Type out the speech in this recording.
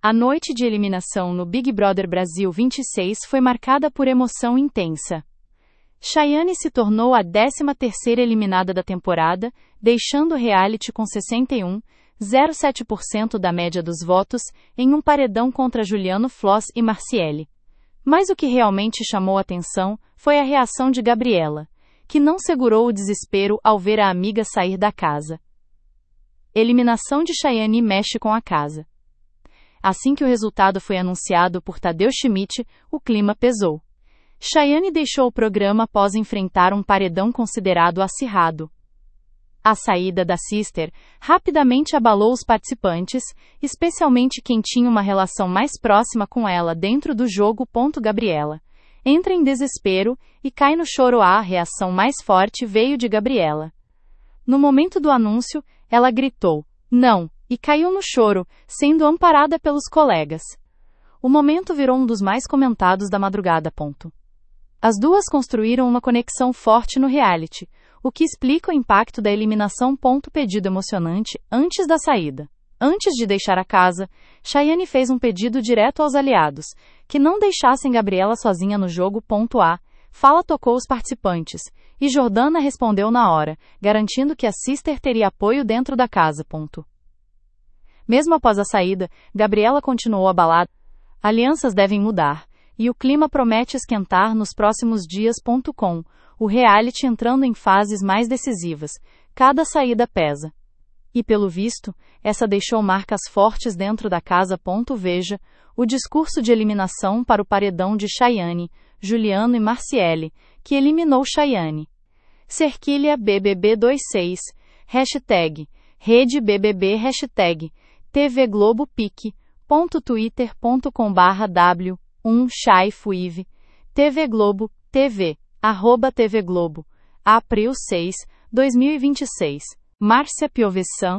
A noite de eliminação no Big Brother Brasil 26 foi marcada por emoção intensa. Chayane se tornou a 13ª eliminada da temporada, deixando o reality com 61,07% da média dos votos, em um paredão contra Juliano Floss e Marciele. Mas o que realmente chamou atenção foi a reação de Gabriela, que não segurou o desespero ao ver a amiga sair da casa. Eliminação de Chayane mexe com a casa. Assim que o resultado foi anunciado por Tadeu Schmidt, o clima pesou. Chayane deixou o programa após enfrentar um paredão considerado acirrado. A saída da Sister rapidamente abalou os participantes, especialmente quem tinha uma relação mais próxima com ela dentro do jogo. Gabriela entra em desespero e cai no choro. A reação mais forte veio de Gabriela. No momento do anúncio, ela gritou, "Não!" e caiu no choro, sendo amparada pelos colegas. O momento virou um dos mais comentados da madrugada. As duas construíram uma conexão forte no reality, o que explica o impacto da eliminação. Pedido emocionante antes da saída. Antes de deixar a casa, Chayane fez um pedido direto aos aliados, que não deixassem Gabriela sozinha no jogo. A fala tocou os participantes, e Jordana respondeu na hora, garantindo que a Sister teria apoio dentro da casa. Mesmo após a saída, Gabriela continuou abalada. Alianças devem mudar, e o clima promete esquentar nos próximos dias. O reality entrando em fases mais decisivas, cada saída pesa. E pelo visto, essa deixou marcas fortes dentro da casa. Veja o discurso de eliminação para o paredão de Chayane, Juliano e Marciele, que eliminou Chayane. Cerquilha BBB26, hashtag Rede BBB, hashtag TV Globo Pique, twitter.com/w1chaifuive, TV Globo, TV, @TV Globo, April 6, 2026. Márcia Piovesan,